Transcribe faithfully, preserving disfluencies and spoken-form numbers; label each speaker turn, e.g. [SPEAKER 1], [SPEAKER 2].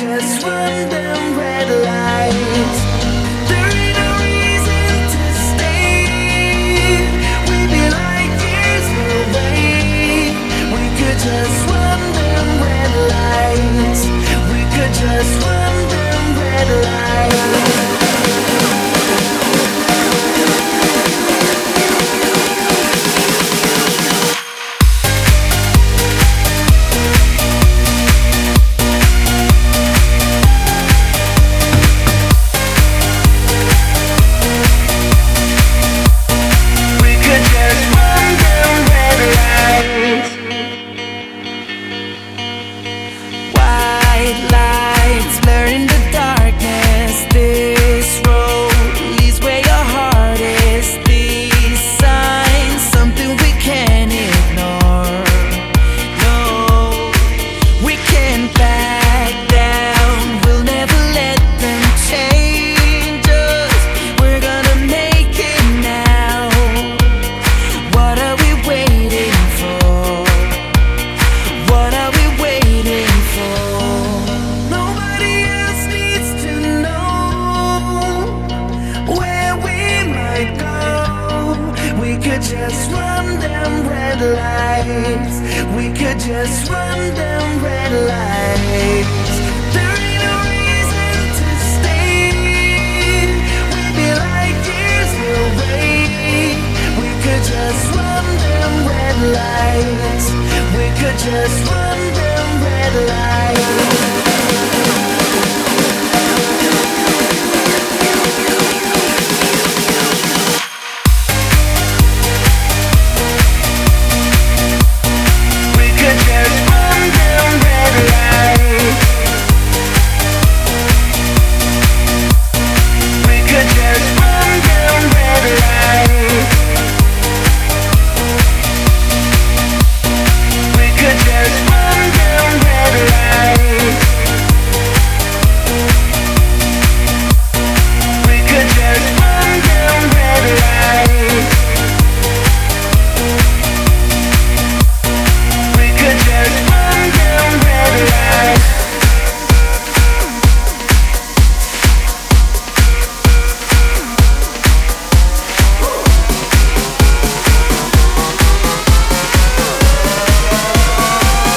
[SPEAKER 1] just run them red lights. There ain't no reason to stay. We'd be like years away. We could just run them red lights. We could just run them red lights. Lights blur in the darkness. This road leads where your heart is. These signs, something we can't ignore. No, we can't back down. We'll never let them change us. We're gonna make it now. What are we waiting for? What are we waiting for? We could just run them red lights. We could just run them red lights. There ain't no reason to stay. We'd be like years away. We could just run them red lights. We could just run